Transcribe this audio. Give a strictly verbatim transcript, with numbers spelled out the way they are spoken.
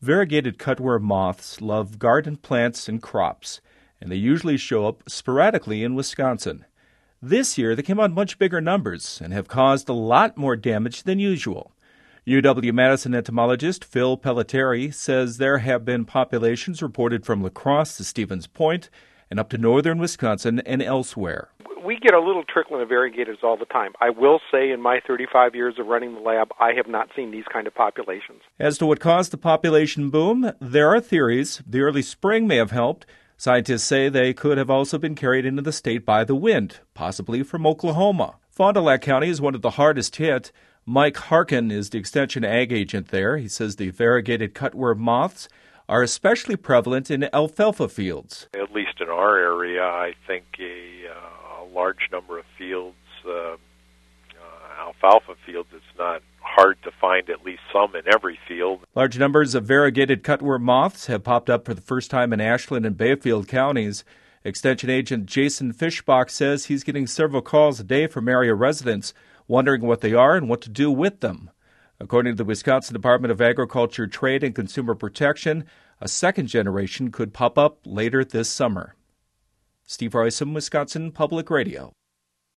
Variegated cutworm moths love garden plants and crops, and they usually show up sporadically in Wisconsin. This year, they came out in much bigger numbers and have caused a lot more damage than usual. U W-Madison entomologist Phil Pelletieri says there have been populations reported from La Crosse to Stevens Point and up to northern Wisconsin and elsewhere. We get a little trickling of variegators all the time. I will say in my thirty-five years of running the lab, I have not seen these kind of populations. As to what caused the population boom, there are theories. The early spring may have helped. Scientists say they could have also been carried into the state by the wind, possibly from Oklahoma. Fond du Lac County is one of the hardest hit. Mike Harkin is the extension ag agent there. He says the variegated cutworm moths are especially prevalent in alfalfa fields. At least in our area, I think a, uh, a large number of fields, uh, uh, alfalfa fields, it's not hard to find at least some in every field. Large numbers of variegated cutworm moths have popped up for the first time in Ashland and Bayfield counties. Extension agent Jason Fischbach says he's getting several calls a day from area residents wondering what they are and what to do with them. According to the Wisconsin Department of Agriculture, Trade, and Consumer Protection, a second generation could pop up later this summer. Steve Roysam, Wisconsin Public Radio.